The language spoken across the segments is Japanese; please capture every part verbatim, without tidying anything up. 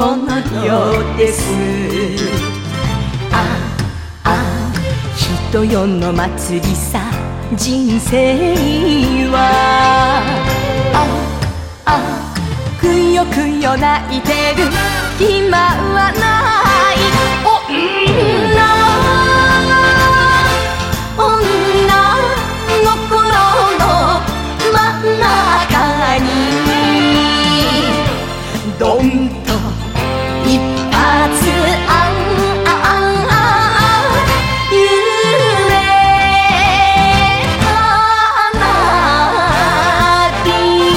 この世です。ああ人よの祭りさ人生は。ああくよくよ泣いてる暇はない女女心の真ん中にドンと一発あんあんあん夢花火。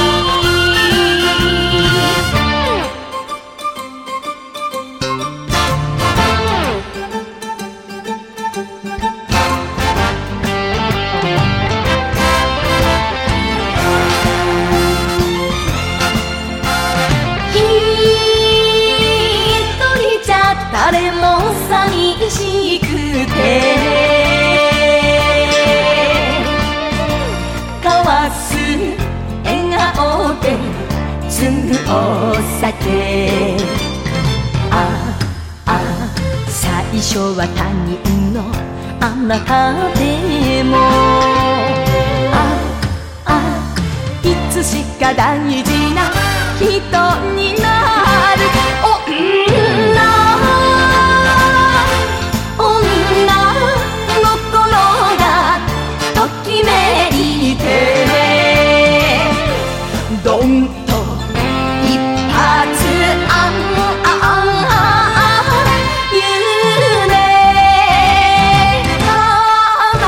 誰も寂しくて交わす笑顔で摘むお酒。ああ最初は他人のあなたでもああいつしか大事な人になる女ドンと一発あんあんあん夢花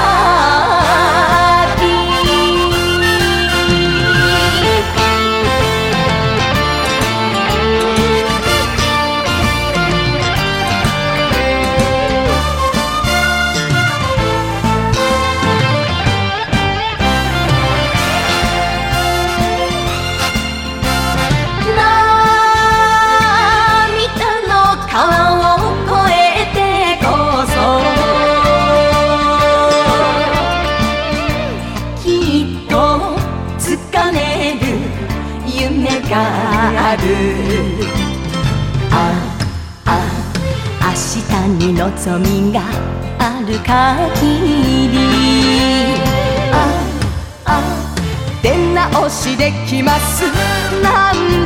火。川を越えてこそきっとつかめる夢がある。ああ明日に望みがある限りああ出直しできます。なん